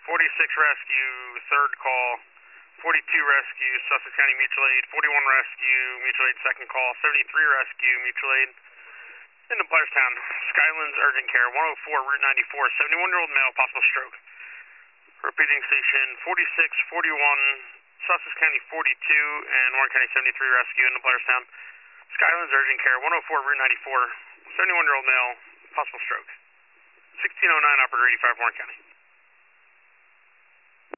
46 rescue, third call. 42 rescue, Sussex County mutual aid. 41 rescue, mutual aid, second call. 73 rescue, mutual aid. In the Blairstown, Skylands urgent care. 104 Route 94. 71-year-old male, possible stroke. Repeating station 46, 41, Sussex County 42, and Warren County 73 rescue in the Blairstown. Skylands urgent care. 104 Route 94. 71-year-old male, possible stroke. 1609 operator 85 Warren County.